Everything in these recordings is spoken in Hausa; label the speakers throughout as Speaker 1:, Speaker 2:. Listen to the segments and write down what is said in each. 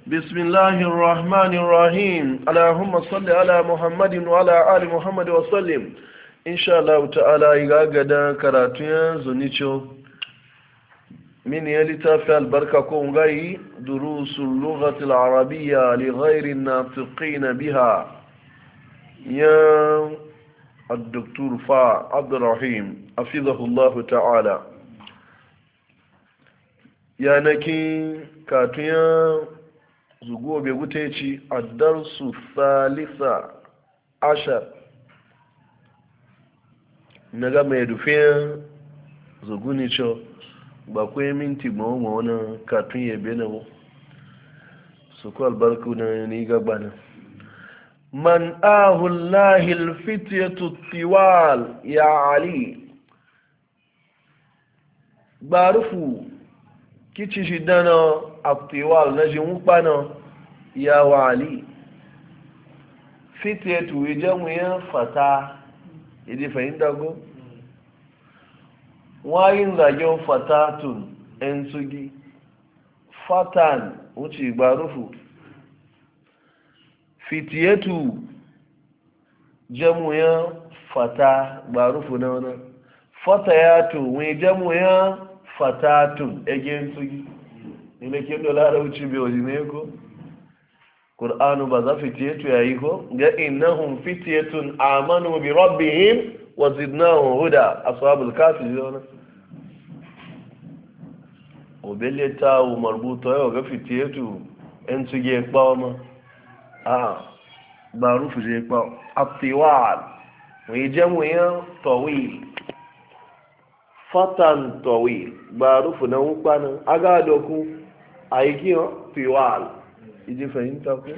Speaker 1: بسم الله الرحمن الرحيم اللهم صل على محمد وعلى آل محمد وسلم إن شاء الله تعالى يغاغدا كراتيا زونيتشو من يلتافي البركة كونغاي دروس اللغة العربية لغير الناطقين بها يا الدكتور فا عبد الرحيم حفظه الله تعالى يا نكي كاتيا zugo bai gute ci a darsu salisa ashar na ga mai dufin zuguni co ba kuwa minti mawama wani katun yabe na mu su ku albarku na ni gaba na man ahullahi alfitiyatu tiwal ya ali barufu kici shi dana aktiwal na jin kpana ya wali fitetu ijen wuyan fata idi fahimta go wayin zagen fatatun en sugi fatan wuce gbarufu fitiyetu jamuyan fata gbarufu na wani fatayatu wani jamuyan fatatun egen sugi ina ke dola rauci bai waje ne ko ƙur'anu ba za fitiyetu ya yi ko ga innahum fitiyatun amanu bi rabbihim wa zidnahum huda ashabul kafi zona obele ta u marbuto yau ga fitiyatu en suge kpawo ma a ba rufu je kpawo atiwal wi jamu ya tawil fatan tawil ba rufu na ukpanin aga doku aiki tiwal iji fahimta ku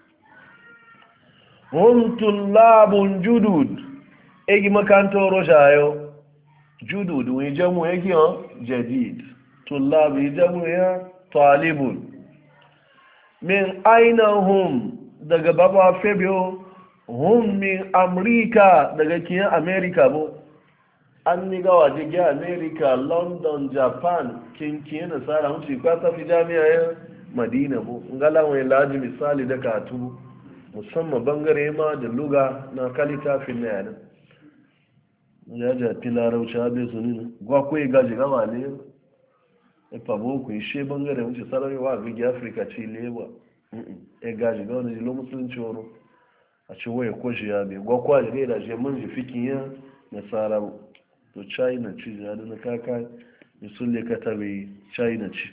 Speaker 1: hum tullabun judud egi makanto roshayo judud wi jamu egi jadid tullab jamu ya talibun min aina hum daga baba febio hum min amrika daga kiyan america bo an ni gawa jirgin america london japan kinkin nasara hunci kwata fi jami'a ya madina bu ngala wani laji misali da katu musamman bangare ma da luga na kalita fin na yana ya jafi larauci abe su nuna gwakwai gaji gama ne ya fabo ku yi she bangare hunci sarari wa bigi afirka ci lewa ya gaji ga wani jilo musulunci wani a ci waya kwashi ya bai gwakwa da gaida je mun ji fikin ya nasara to china ci da na kaka misulle katabe china ci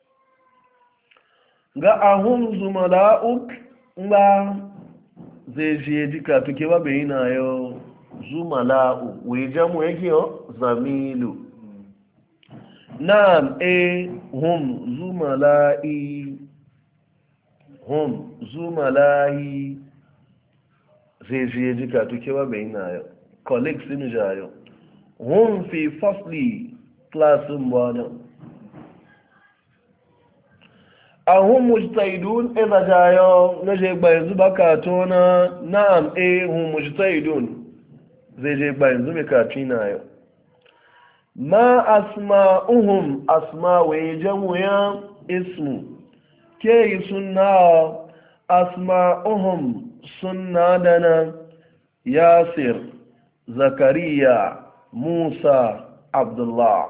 Speaker 1: ga ahun zumala'uk ba zai je jika tuke ba bai na yau zumala'u wai jamu yake yau zamilu na'am hum zumala'i zai je jika tuke ba bai na yau colleagues din jayo hum fi fasli klasin bana ahum mujtahidun idza jayo naje gba yanzu baka to na na'am hum mujtahidun zai je gba yanzu me ka tina yo ma asma'uhum asma wa jamu ya ismu ke sunna asma'uhum sunna dana yasir zakariya موسى عبد الله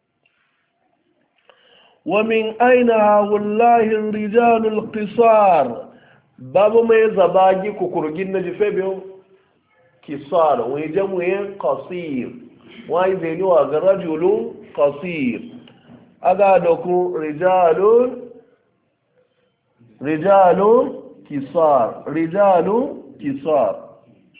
Speaker 1: ومن أين هؤلاء الرجال القصار باب ما يزباجي كوكورجين نجفبه قصار ويجمعين قصير ويزينوا رجل قصير أقادكم رجال قصار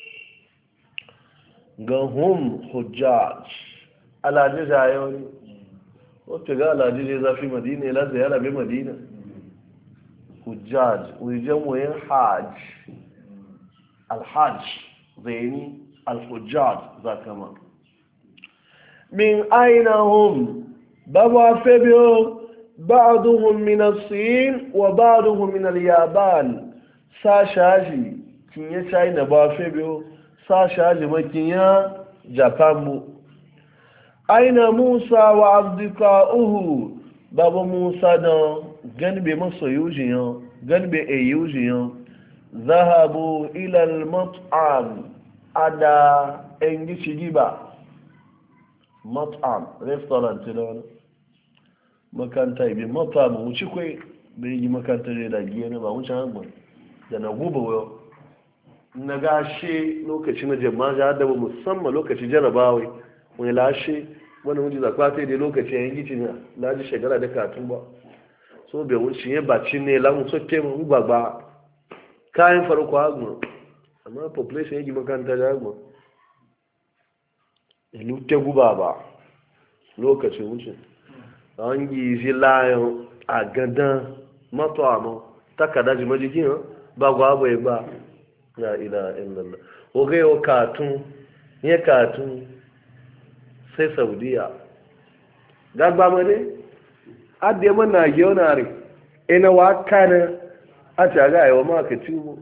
Speaker 1: ga hum hujjaj alaji jayo ne wata ga alaji ne zafi madina ya lazaya labe madina hujjaj wajen wayan hajj alhajj zaini alhujjaj za kama min aina hum baba febio ba'duhum min as-sin wa ba'duhum min al-yaban sashaji kinye china ba febio sasha limakin ya japan mu aina musa wa abdika uhu babu musa da ganbe masoyujiyan ganbe eyujiyan zahabu ila al-mat'am ada engi shigiba mat'am restaurant da wani makanta ibi mat'am wuci kwai bai yi makanta da giya ne ba wucin hangman da na guba wayo na gashe lokaci na jama'a da adaba musamman lokaci jarabawai wani lashe wani wuce zakwa sai dai lokaci yayin gici na laji shagara da katun ba so bai wuce yin baci ne lamun soke mu gbagba kayan farko agma amma population yake makanta da agma ilu te guba ba lokacin wuce an yi ji layan a gadan mato amo takada ji majikin ba gwabo ya ba ya ila illallah oge yau katun ya katun sai saudiya gagba mane adde man na gionare ina wa kana a ta ga yawa ma ka tubo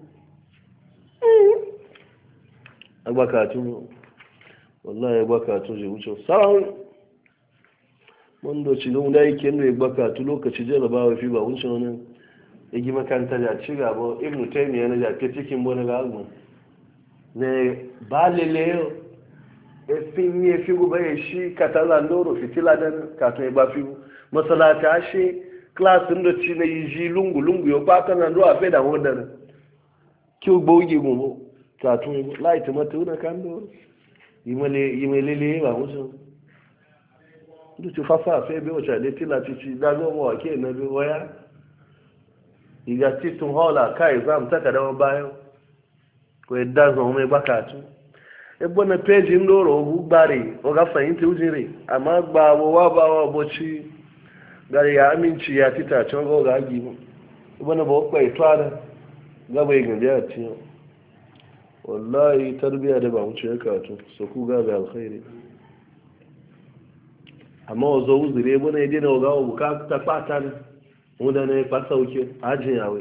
Speaker 1: agba katun wallahi agba katun je wuce sai mun do ci don da yake ne agba katun lokaci jarabawa fi ba wuce wani igi makanta da ci gaba ibnu taymiya ne da ke cikin bona ga almu ne balele efin ye figu bai shi katala ndoro fitila dan kato ba figu masalata shi class ndo ci na yiji lungu lungu yo pata na ndo afe da wodana ki ugbo ugi gumbo kato light mata una kando yimelele ba muso ndo ci fafa fe be o cha de tila ci da go mo ke na be waya iga titun hola kai exam taka da bayo ko edda zo me bakatu ebo na peji ndoro bugbari o ga fahimta ujire amma gba wa ba wa boci gari ya aminci ya tita can go ga gi mu ebo na bo kai twada ga bai gande ya ci wallahi tarbiya da ba mu ce ka to so ku ga ga alkhairi amma o zo uzire ebo na yede na o ga o ka ta pata ne mu da ne pa sauke ajin yawe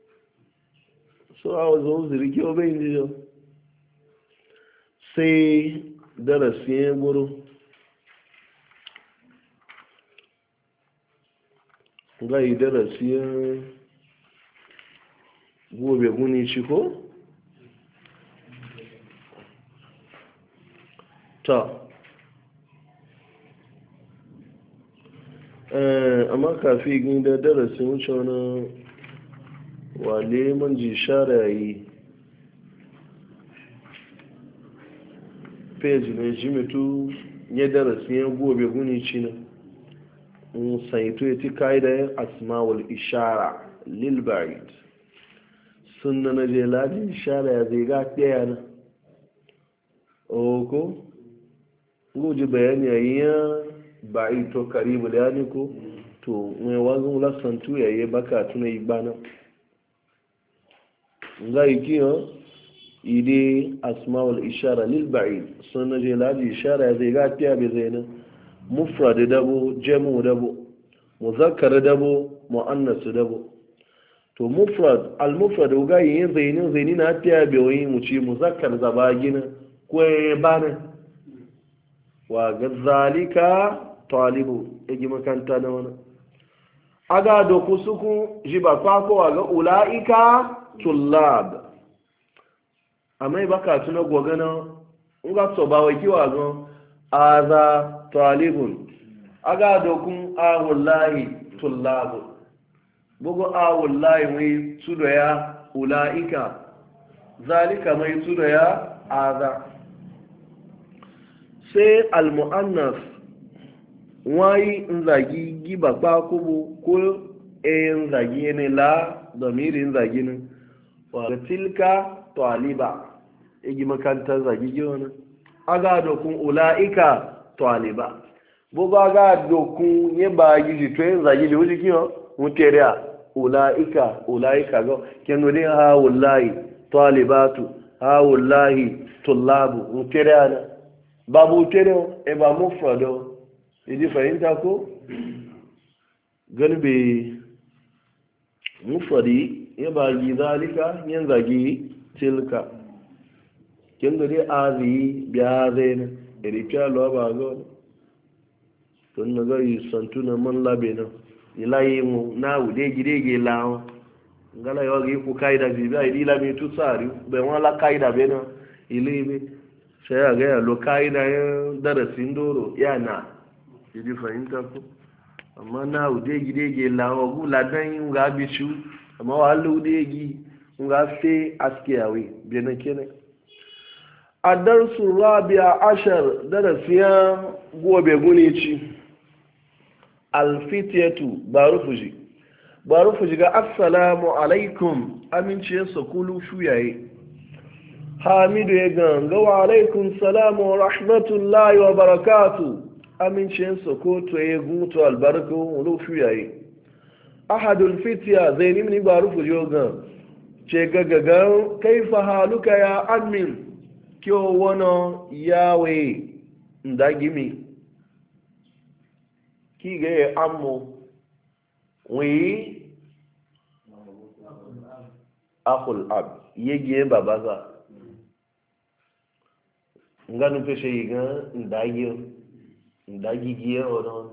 Speaker 1: so a o zo uzire ki o bai ndijo sai darasi ya guru gai darasi ya gobe guni ciko ta amma kafi gini da darasin wuce wani wale man ji shara yi page ne shi mutu ya darasi ya gobe guni ci na saito ya ti ka'ida ya asma'ul ishara lil ba'id sunna na je ladi ishara ya zai ga ɗaya na oko guji bayani ya yi ya ba'id to karibu da yani ko to mai wazin lasantu ya yi baka tuna yi bana za yi kiyo ide asma'ul ishara lil ba'id sunna je ladi ishara ya zai ga ɗaya bai zai nan mufrad dabo jamu dabo muzakkar dabo muannas dabo to mufrad al mufrad uga yin zaini na tiya be wani mu ci muzakkar zabagina ko bana wa gazalika talibu igi makanta na wana aga do kusuku jiba kwa ko ga ulaika tullab amai baka tuna gogana uga so ba wai kiwa ga aza talibun aga dokun awullahi tullabu bugu awullahi mai tudo ya ulaika zalika mai tudo ya aza sai almu'annas wai nzagi giba kwa kubu ko nzagi ne la domiri nzagi ne wa tilka taliba igi makantar zagi giwana aga dokun ulaika taliba bugu aga dokun ye ba gizi to yin zagi da wuce kiyo mutere a ulaika ga kenu din ha wallahi talibatu ha wallahi tullabu mutere a babu mutere e ba mufrado idi fahimta ko galbe mufradi ye ba gi zalika yin zagi tilka kenu din azi biya zaina iri kyalo ba ga tun na gari santuna man labe nan ilayi mu na ude gide ge lawo ngala yo gi ku kaida bi ba ila mi tu sari be wala kaida be no ile be sai ya ga lo kaida ya darasin doro ya na idi fahimta ko amma na ude gide ge lawo gu ladan ga bi shu amma wala ude gi nga fe askiyawi be na kene adarsu rabi'a ashar darasiya gobe gunici alfitiyatu barufuji ga assalamu alaikum amince sakulu shuyaye hamidu ya ganga wa alaikum salamu wa rahmatullahi wa barakatu amince sakoto ya gutu albarku wulu shuyaye ahadul fitiya zainim ni barufuji ya ganga ce gagagan kaifa haluka ya amin kyo wano yawe ndagimi ki ga ammo wi akul ab yege babaza nganu peshe yiga ndagi giye wono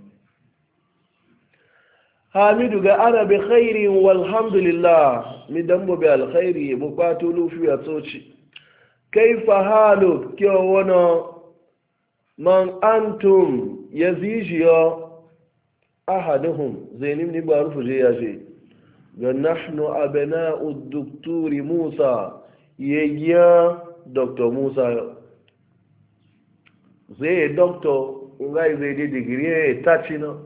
Speaker 1: hamidu ga ana bi khairi walhamdulillah mi dambo bi alkhairi mu patulu fi atoci kaifa haluk kyo wono man antum yazijiyo ahaduhum zainim ni barufu je yaje ga nahnu abna'u doktori musa yegiya dr musa zai doctor ngai zai de degree tachino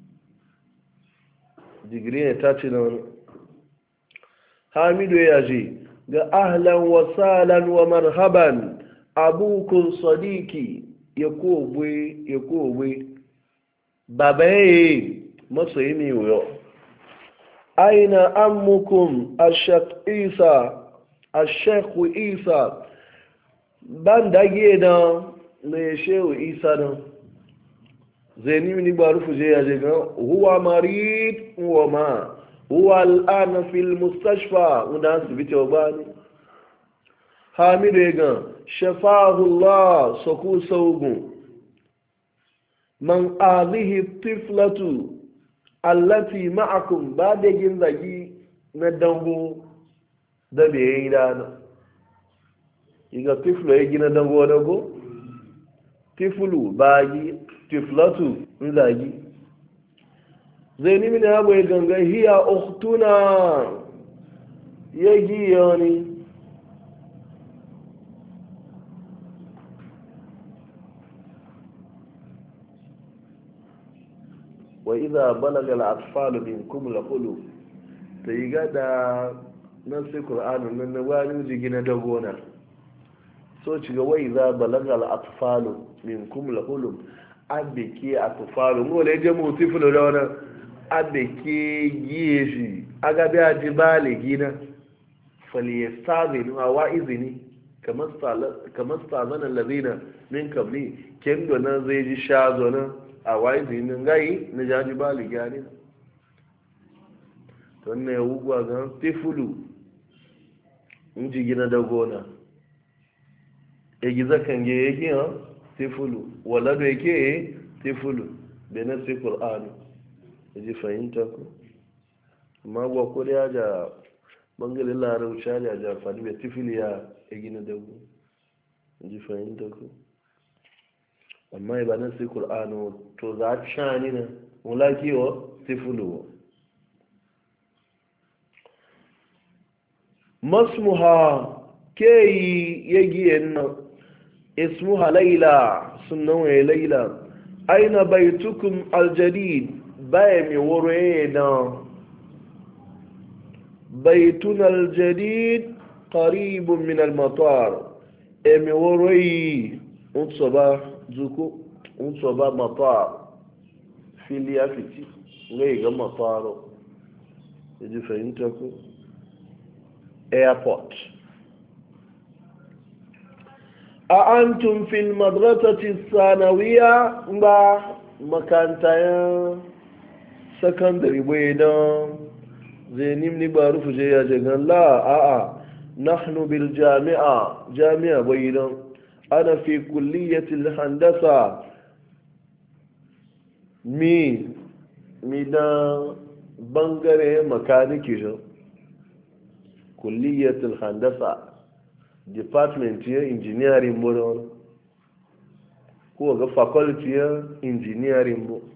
Speaker 1: degree tachino hamidu yaje ga ahlan wa salan wa marhaban abukun sadiki yakobwe babaye masoyi mi wuyo aina ammukum ashaq isa ban dage da ne shehu isa da zaini ni ba rufu je ya je ga huwa marid wa ma huwa al'ana fil mustashfa wanda asibiti wa bani hamidu ya ga shafahullah saku saugun man azihi tiflatu allati ma'akum ba da yin zagi na dango da bai yi dana iga tiflo ya gina dango dago tiflu bagi tiflatu zagi zai nimi na abu ya ganga hiya uktuna ya giya ne wa iza balaga al-atfalu minkum al-qulub sai ga da nasu qur'anin nan na wani jigina da gona so ci ga wa iza balaga al-atfalu minkum al-qulub abeki atfalu ngole je mu tifulu da wannan abeki yishi aga bi ajibali gina faliyastazinu wa izini kamar stazana allazina min qabli kendo nan zai ji shazo nan a waye zinin gai na jaji bali gani to ne wugwa ga tifulu inji gina da gona e giza kan ge yake ha tifulu wala da yake tifulu da na sai qur'ani ji fahimta ko amma gwa ko da ja bangalin larauci da ja fadi be tifiliya e gina da go ji fahimta ko amma ba nan sai qur'ano to za ta shani na mulaki wa tifulu masmuha keyi yagiyen nan ismuha laila sunan wa laila aina baitukum aljadid baya mi wore na baituna aljadid qaribun min almatar e mi wore unsaba zuku unsaba matar filiya fiti ngai ga mataro yaji fahimta ko airport a antum fil madrasati sanawiya ba makantayan secondary bai don zenim ni ba rufu je ya jagan la a'a nahnu bil jami'a bai don ana fi kulliyatil handasa mi mi da bangare makaniki jo kulliyatul handasa department ya engineering mo ko ga faculty ya engineering mo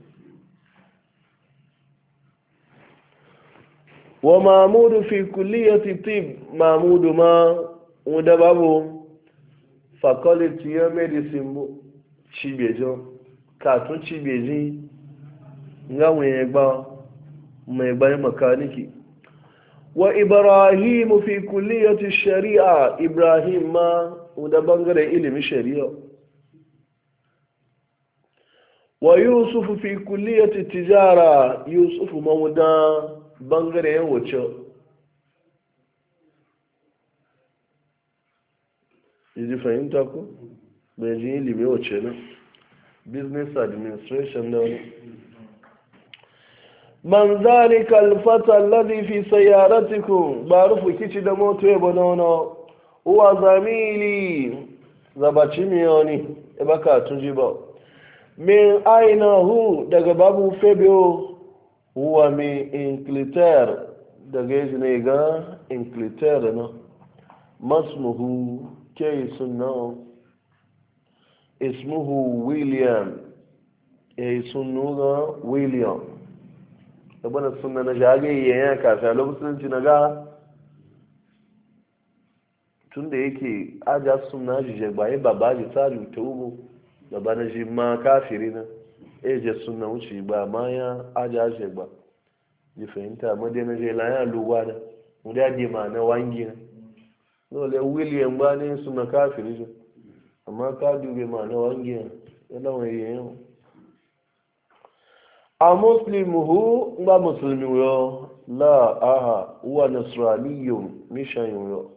Speaker 1: wa mahmud fi kulliyati tib mahmud ma wanda babu faculty ya medicine mo chibejo ka tun chibeji nga mai gba makaniki wa ibrahim fi kulliyati shari'a ibrahim ma wanda bangaren ilimin shari'a wa yusuf fi kulliyati tijara yusuf ma wanda bangaren wuce yi fahimta ko bai ji ilimin wuce na business administration na wani man zalika alfata alladhi fi sayyaratikum barufu kici da moto e bonono huwa zamili zabaci miyoni e baka tunji ba min aina hu daga babu febio huwa min Inglaterra daga yaji ga Inglaterra na masmuhu ke sunna ismuhu William sunnuga William abana sunna na jage yayin kafin lokacin na ga tunda yake aja sunna jije ba yi babaji tsari tubu da bana ji ma kafiri na eje sunna wuce ba ma ya aja je ba ji fahimta madina je la ya lugwa da mu da je ma na wangi na dole William ba ne sunna kafiri je amma ka dube ma na wangi na yana wani yayin a muslimuhu ba musulmi yo la aha huwa nasraniyun mishan yo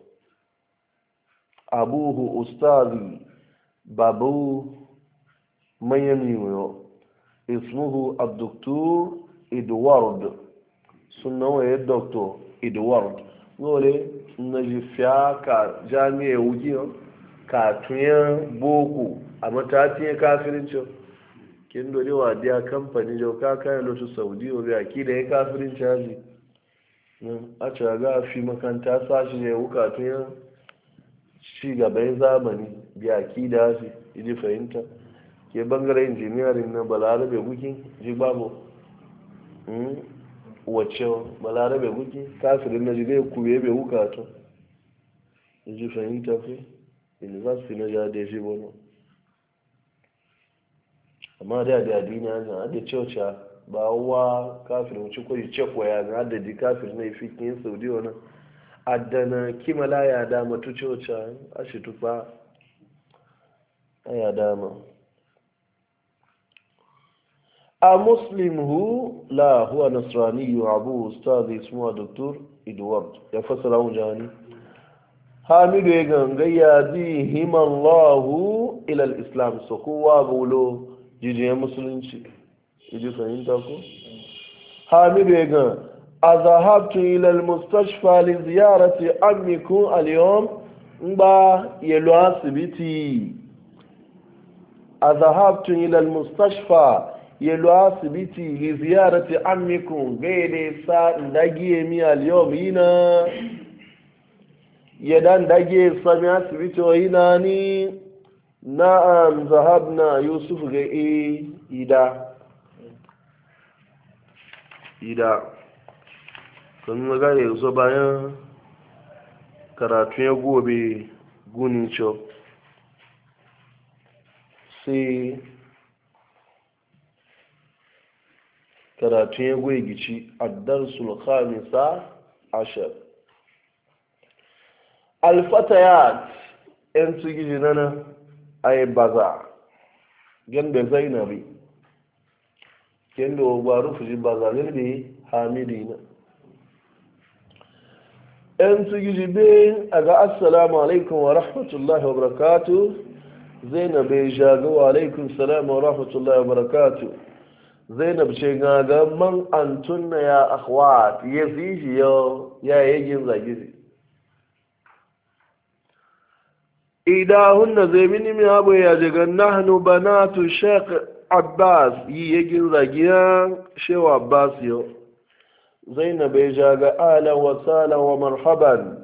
Speaker 1: abuhu ustazi babu mayami yo ismuhu abdoktor edward sunan ya doctor edward ngole na jifiya ka jami'a wujiyo ka tuyan boko a matatin kafirin kin dole wa dia kamfani jo ka kai lotu saudi o ga ki da ya kafirin caji a ce ga fi makanta sashi ne wuka tun ya ci gaban zamani biya ki da shi idi fahimta ke bangaren engineering na balarabe guki ji babu wacce balarabe guki kafirin na jide kuwe bai wuka to idi fahimta fi university na jade shi bono amma da adini na da cewa ba wa kafir wuce ko ce ko ya ga da di kafir na fikin saudi wannan adana kimala ya da matu cewa a shi tufa ya dama a muslim hu la huwa nasrani abu ustad ismu dr edward ya fasara wujani hamidu ya gangaya bi himallahu ila al-islam so kowa bulo jijiyar musulunci iji fahimta ko hamidu ya gan a zahabtu ilal mustashfa li ziyarati amikun aliyom ba yalo asibiti a zahabtu ilal mustashfa yalo asibiti li ziyarati amikun gaide sa ndagiye mi aliyom yina yadan dage sami asibiti wa yina ni na'am zahabna yusuf ga ida kan ga yanzu bayan karatu ya gobe gunin cho sai karatu ya goye gici ad-darsul khamisa ashar al-fatayat en tsigiji nana ay baza gende zainabi kendo gwaru fuji baza gende hamidina en tsigiji be aga assalamu alaikum wa rahmatullahi wa barakatuh zainab jaga wa alaikum salam wa rahmatullahi wa barakatuh zainab ce ga man antunna ya akhwat yaziji yo ya yegin zagiri idahunna zai mini mi abu ya jaga nahnu banatu sheikh abbas yi yagin zagiya shewa abbas yau zainab ya jaga ala wa sala wa marhaban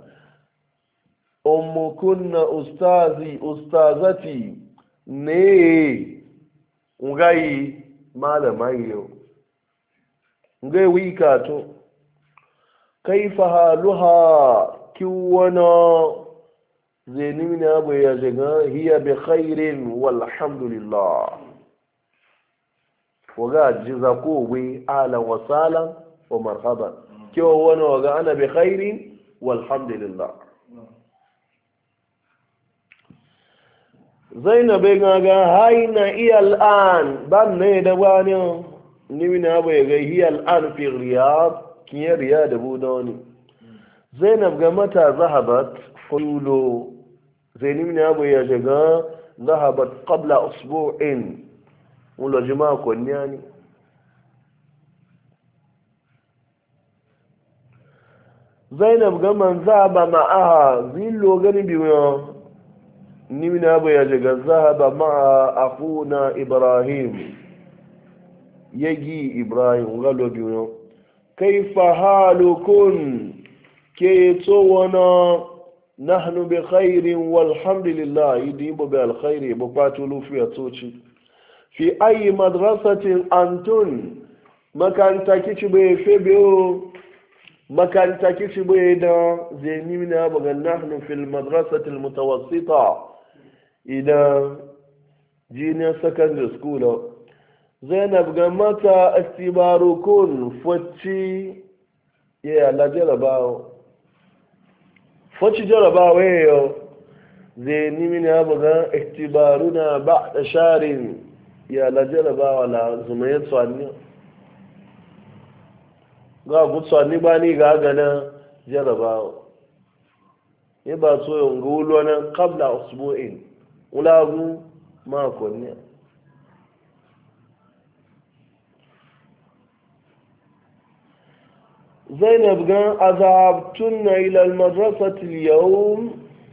Speaker 1: kunna ustazati ne ngai malamai yau ngai wika to kaifa haluha kiwana zainimi na abu ya jaga hiya bi khairin walhamdulillah waga jiza ko wi ala wa sala wa marhaban kiwana waga ana bi khairin walhamdulillah zainab ga haina iya al'an ban ne da wani nimi na abu ya ga hiya al'an fi riyad kiyar riyad da budoni zainab ga mata zahabat fulu zainab na abu ya ga zahabat qabla usbu'in mulo jama'a konyani zainab ga man zaba ma'aha zillo gani biyo nimina bai yaje ga zahaba ma'a akuna ibrahim yagi ibrahim galo biyo kaifa halukun ke tsowana nahnu bi khairin walhamdulillah idin bo bi alkhairi bo patulu fi atoci fi ayi madrasatin antun makanta kici bai febeo makanta kici bai da zai nimina ba ga nahnu fil madrasatil mutawassita idan junior secondary school zainab ga mata astibarukun facci ya la jarabawo facci jarabawo yau zai nimi na buga istibaruna ba'da sharin ya la jarabawa la zumayar tsanni ga gutsanni ba ni ga gana jarabawo ya ba so yin gulo na qabla usbu'in ulagu makonni zainab gan azabtunna ila almadrasati alyawm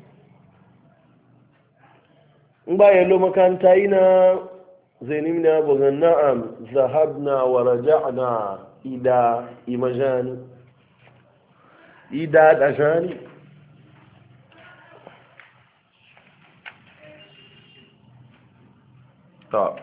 Speaker 1: ba yalo makanta ina zainab na bugan na'am zahabna wa raja'na ila imajani ida dashani ta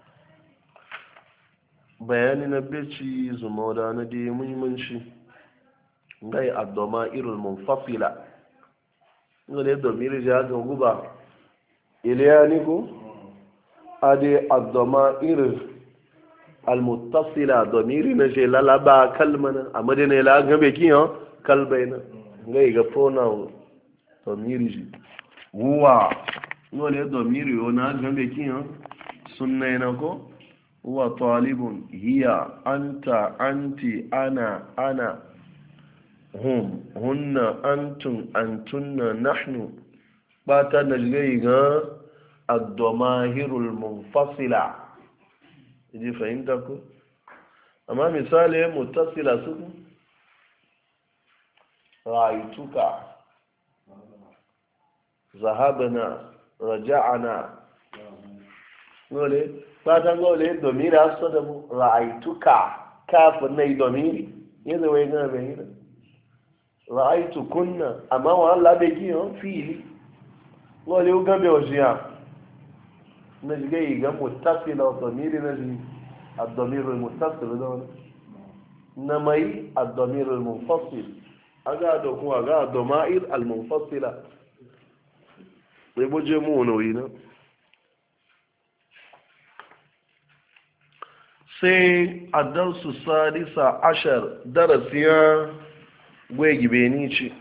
Speaker 1: bayani na beci zuma da na da muhimmanci gai addoma irin munfasila inda ne domin rija ga guba iliya ni ko ade addoma irin almuttasila domiri na je lalaba kalmana a madina la gabe kiyan kalbaina gai ga pronoun domiri ji huwa ne domiri ona gabe kiyan sunna yana ko huwa talibun hiya anta anti ana hum hunna antum antunna nahnu bata na gai ga ad-damahirul munfasila ji fahimta ko amma misali muttasila su ra'aytuka zahabna raja'na gole fatan gole domiri aso da mu ra'aytuka kafin na yi domiri yadda wai gana bai yi ra'aytu kunna amma wa Allah bai ki yon fili gole uga bai ojiya na jiga yi ga mutasila wa domiri na ji ad-domiru muttasil da wani na mai ad-domiru munfasil aga da kuma ga ad-domair al-munfasila bai boje mu wani na sai addarsu sadisa ashar darasiyar gwegi benici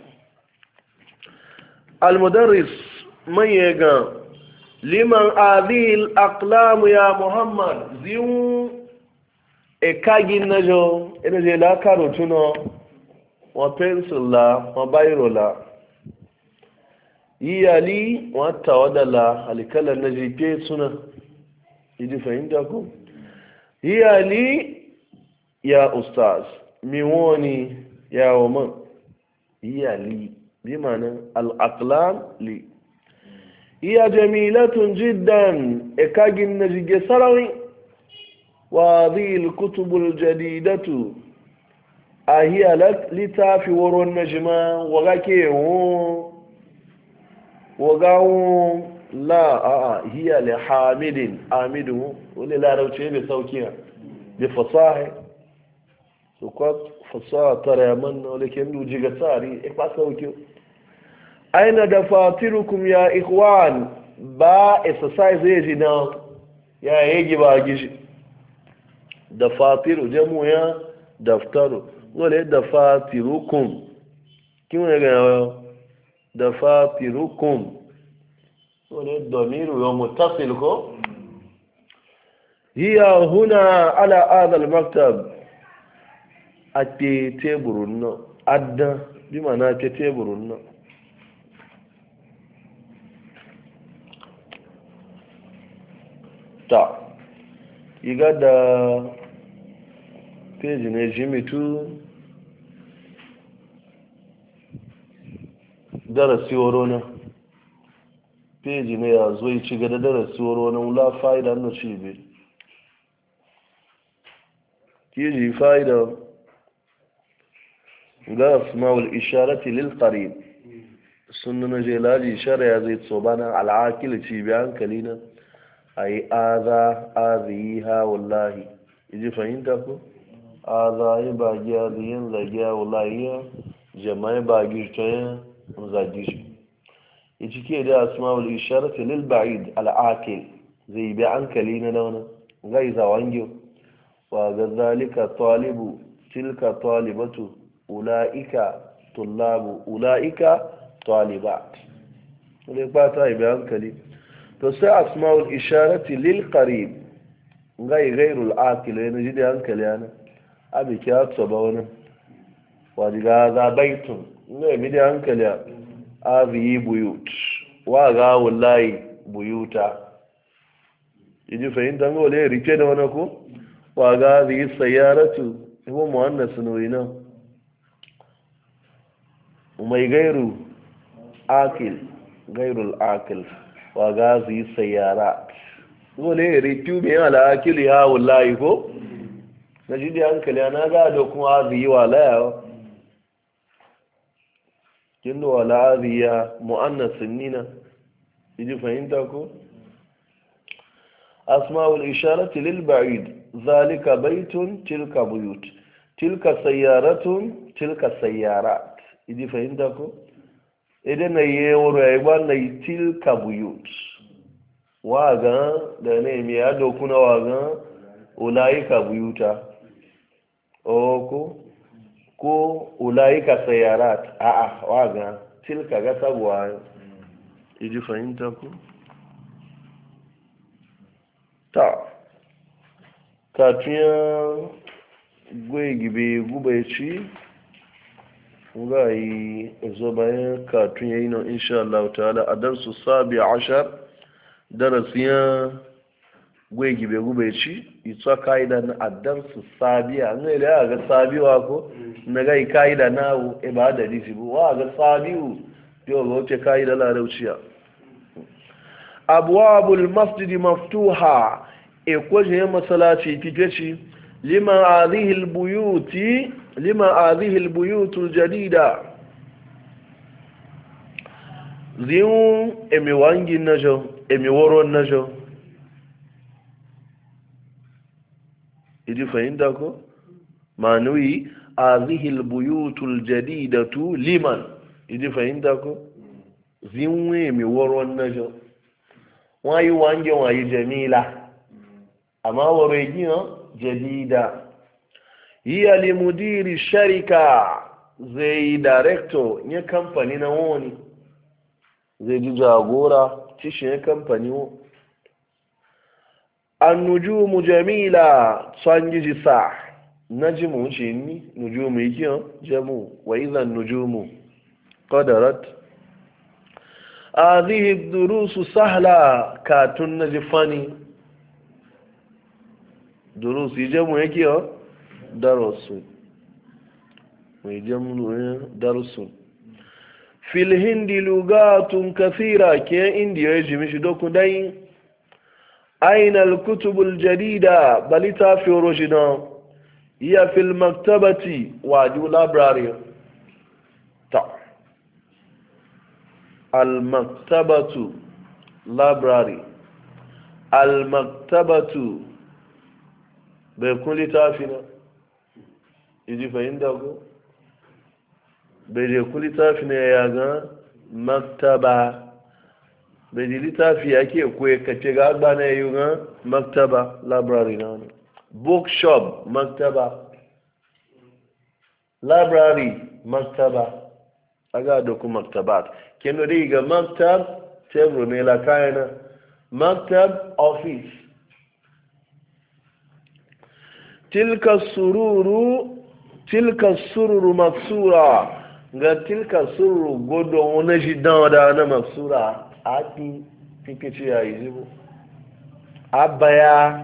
Speaker 1: almudarris manye ga liman adil aqlamu ya muhammad ziyun ekagin najo ina je la karotuno wa pencil la wa bayro la yiyali wa tawadala alikalan naji suna idi fahimta ko hiya li ya ustaz miwoni ya waman hiya li bi ma'ana al-aqlam li hiya jamilatun jiddan ekagin najige sarawi وهذه الكتب الجديدة أهي لك لتافي ورو النجمة وغاو لا هي لحامد حامد ولي لا روتي بسوكيها بفصاحة سكوت فصاحة ترى من ولكن يوجي قصاري إقبع سوكيو أين دفاتركم يا إخوان با exercise يجي ناو يا يجي باجي دفاتر جمو يا دفتر ولا دفاتركم كيف نقول دفاتركم ولا الضمير يوم متصل هي هنا على هذا المكتب أتي تبرنا أدى بمعنى أتي تبرنا ta iga da peji na jimitu darasi waro na peji ne ya zo yi ci gada darasi waro na wula fa'ida na cibi keji fa'ida ga asma'ul isharati lil qarib sunna na jelaji ishara ya zai tsobana al'akil cibi hankali na ai aza aziha wallahi iji fahimta ko aza yi bagi azihin zagiya wallahi ya jama'i bagi ta zagi shi iji ke da asma'ul isharati lil ba'id al'aqil zai bi hankali na dauna gai zawangiyo wa ga zalika talibu tilka talibatu ulaika tullabu ulaika talibat wale ba ta yi bi hankali to sai asma'ul isharati lil qarib ngai ghairul aqil yana jide hankali yana abi kya tsoba wani wadiga za baitun ngai mi da hankali azi buyut wa ga wallahi buyuta yaji fahimta ngo le rike da wani ko wa ga zi sayaratu ko muannas noina umai gairu aqil gairul aqil wa gazi sayara dole ritu me ala akili ha wallahi ko najidi hankali na ga da kuma azi wala kindo wala azi ya muannas nina idi fahimta ko asma'ul isharati lil ba'id zalika baytun tilka buyut tilka sayyaratun tilka sayyarat idi fahimta ko idan na yi wuro ya gba na yi tilka buyut wagan da ne mai ya dokuna wagan ulayika buyuta ko ulayika sayarat a'a wagan tilka ga sabuwa iji fahimta ku ta katuyan gwe gibe gube ci ga yi zo bayan katun yayi nan insha Allah ta'ala a darsu sabi ashar darasiyan gwe gibe gube ci ita kaida na adarsu sabiya ne da ga sabiwa ko na ga kaida na e ba da disi bu wa ga sabiu yo go ce kaida la rauciya abwabul masjid maftuha e ko je masallaci kike lima hadhihi albuyuti لما هذه البيوت الجديدة زيون امي وانجي النجو امي ورو النجو يجي فهمتكو معنوي هذه البيوت الجديدة لمن يجي فهمتكو زيون امي ورو النجو واي وانجي واي جميلة اما وريجي جديدة hiya li mudiri sharika zai director ne kamfani na wani zai ji jagora cishi ne kamfani wo an nujumu jamila tsangiji sa najimu ce ni nujumu yake jamu wa idhan nujumu qadarat hadhihi ad-durus sahla katun najfani durus jamu yake darasu mai jamu darasu fil hindi lugatun kathira ke indiya ya jimi shi doku dai aina al-kutubul jadida balita fi rojina iya fil maktabati waju library ta al-maktabatu library al-maktabatu bai kun littafi na iji fahimta ko bai je kun littafi na ya ga maktaba bai je littafi ya ke kuwa kace ga agba na yi ga maktaba library na wani bookshop maktaba library maktaba aga da kuma maktabat kendo dai ga maktab tebur ne la kayana maktab office tilka sururu maksura ga tilka sururu godo wani shi da na maksura a ti fikici ya yi zibo abaya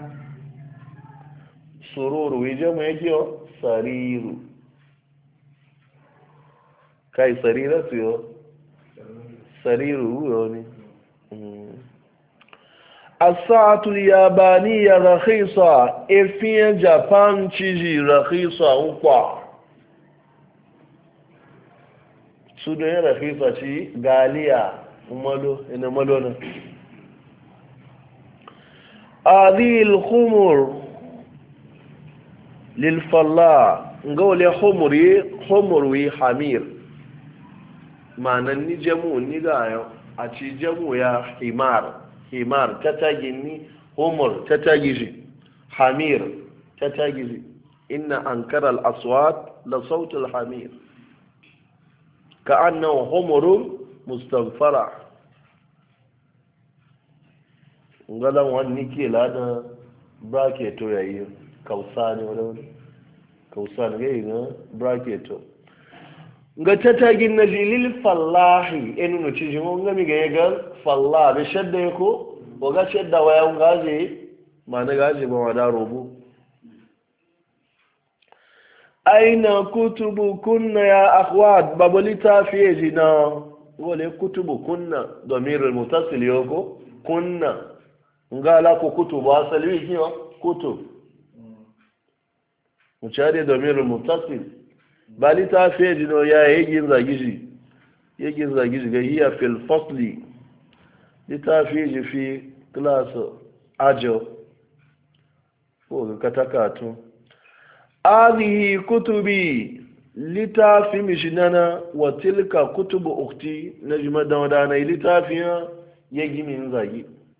Speaker 1: sururu ije mu yake yo sariru kai sarira su yo sariru yo ne asa'atul yabaniya rakhisa efiyan japan chiji rakhisa ukwa su da yin rakhisa ci galiya umalo ina malo na adil khumur lil falla ngole khumuri hamir manan ni jamu ni ga a ci jamu ya himar ta tagini humur ta tagiji hamir ta tagiji inna ankara al-aswat la saut al-hamir ka'annahu humurun mustaghfara ngalan wani ke lada bracket to yayi kausani wala kausani ga yin bracket to ga tatagin na jilil fallahi enu no ciji mo ngami ga yaga falla be shadda yako waga shadda waya ngaje ma na gaje ba wada robu aina kutubu kunna ya akhwat babolita fi jina wale kutubu kunna damir al muttasil yako kunna ngala ko kutubu asali hiyo kutub mchade damir al muttasil bali ta fiye jino ya yagin zagiji ga hiya fil fasli littafi ji fi klasa ajo ko ga katakatu alihi kutubi littafi mishinana wa tilka kutubu ukti na jimadan wadana littafiya yagi min zagi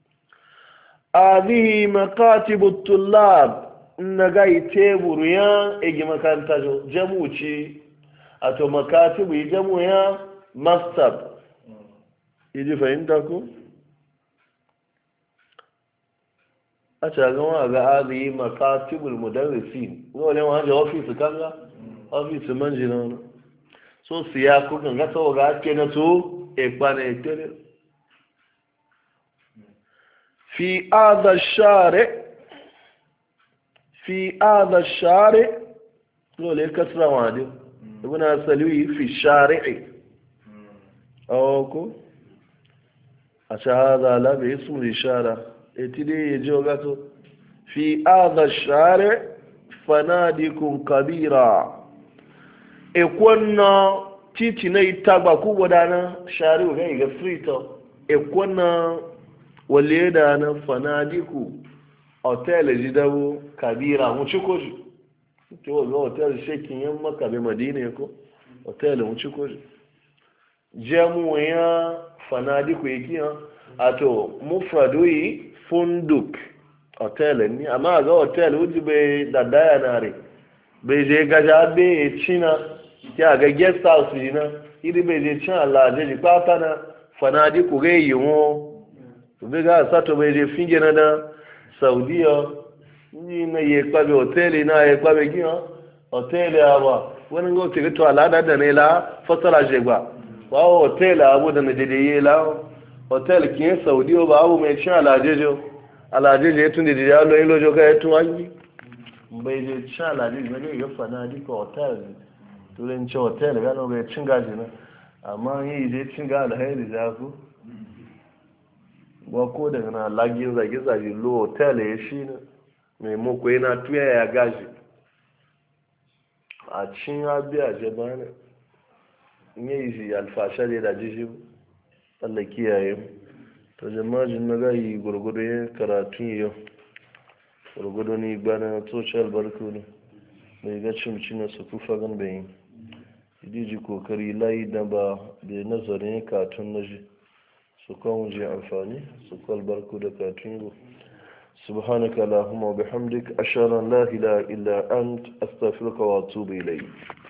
Speaker 1: alihi makatibu tullab na gai teburu ya egi makanta jamu ci a to makatibu yi jamu ya mastab iji fahimta ku a cagawa ga azi makatibul mudarrisi wale wani ofisi kanga ofisi manji na wani so siya kukan gasa wa ga ake na su ekpa na etere fi aza share في هذا الشارع قول كسرة وادي ابن سلوي في الشارع اوكو هذا لا باسم الإشارة اتدي يجوغاتو في هذا الشارع فنادق كبيرة اكونا تيتي نيتاغا كوبودانا شارع غير فريتو اكونا وليدانا فنادق hotel jidawo kabira mu ci koji to ga hotel shekin yan maka be madina ko hotel mu ci koji jamu ya fanadi ko yiki ato mufradui funduk hotel ni amma ga hotel wuji be dadaya nare be je gaja be china ya ga guest house jina idi be je chan Allah je papa na fanadi ko ga yiwo be ga sato be je finge na da saudiya ni na ye kwabe hoteli na ye kwabe giya hoteli awa wani go te to alada da ne la fasara je gba wa hoteli abu da ne dede ye la hotel kin saudiya ba abu mai cin alajejo tun dede ya lo ilo jo ka tun anyi bai je cin alajejo ne ya fana di ko hotel tulen ci hotel ga no bai cin gaji na amma yi je cin ga alheri da ku ba ko daga na lagin zage-zage lo hotel ya shi na maimako yana tuya ya gaji a cin abiya jama'a ne yi alfasha da jiji Allah kiyaye to jama'ajin na gayi gurgudu ya karatun yau gurgudu ne gbana social barku ne mai ga cimcina su kufa gan bayin idiji kokari layi da ba da nazarin katun na ji su kawo ji amfani su kwalbarku da katun yau subhanaka allahumma bihamdik ashhadu an la ilaha illa ant astaghfiruka wa atubu ilayk